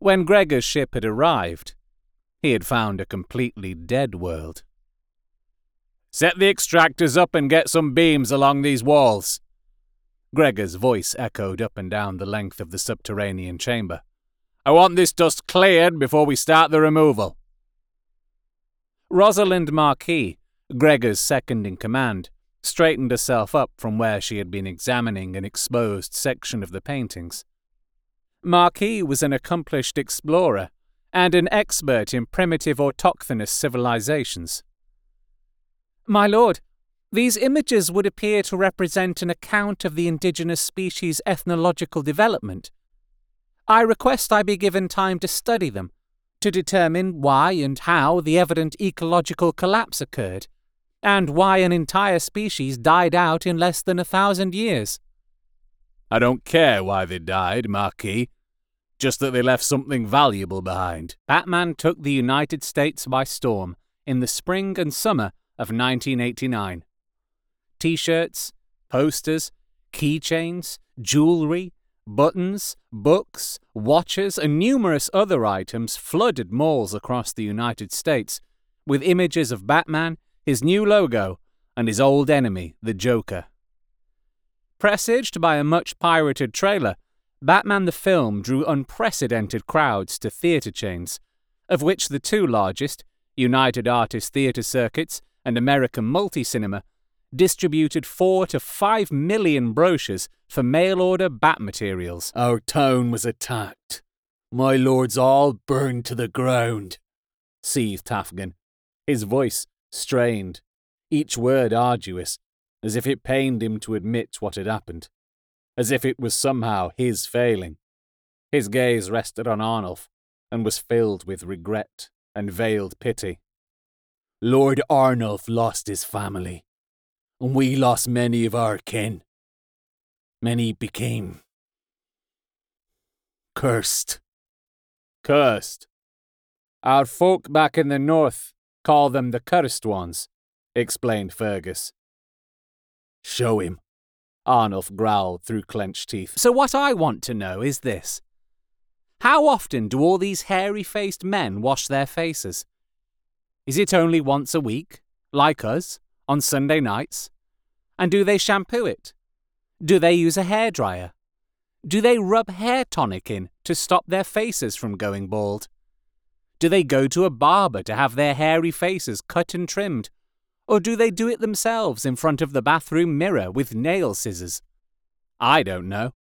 when Gregor's ship had arrived, he had found a completely dead world. "Set the extractors up and get some beams along these walls." Gregor's voice echoed up and down the length of the subterranean chamber. "I want this dust cleared before we start the removal." Rosalind Marquis, Gregor's second-in-command, straightened herself up from where she had been examining an exposed section of the paintings. Marquis was an accomplished explorer and an expert in primitive autochthonous civilizations. "My lord, these images would appear to represent an account of the indigenous species' ethnological development. I request I be given time to study them, to determine why and how the evident ecological collapse occurred, and why an entire species died out in less than 1,000 years. "I don't care why they died, Marquis. Just that they left something valuable behind." Batman took the United States by storm in the spring and summer of 1989. T-shirts, posters, keychains, jewelry, buttons, books, watches, and numerous other items flooded malls across the United States with images of Batman, his new logo, and his old enemy, the Joker. Presaged by a much-pirated trailer, Batman the film drew unprecedented crowds to theatre chains, of which the two largest, United Artists Theatre Circuits and American Multi-Cinema, distributed 4 to 5 million brochures for mail-order Bat materials. "Our town was attacked. My lords all burned to the ground," seethed Afghan, his voice strained, each word arduous, as if it pained him to admit what had happened, as if it was somehow his failing. His gaze rested on Arnulf and was filled with regret and veiled pity. "Lord Arnulf lost his family, and we lost many of our kin. Many became cursed." "Cursed? Our folk back in the north call them the cursed ones," explained Fergus. "Show him," Arnulf growled through clenched teeth. "So what I want to know is this. How often do all these hairy-faced men wash their faces? Is it only once a week, like us, on Sunday nights? And do they shampoo it? Do they use a hairdryer? Do they rub hair tonic in to stop their faces from going bald? Do they go to a barber to have their hairy faces cut and trimmed? Or do they do it themselves in front of the bathroom mirror with nail scissors? I don't know.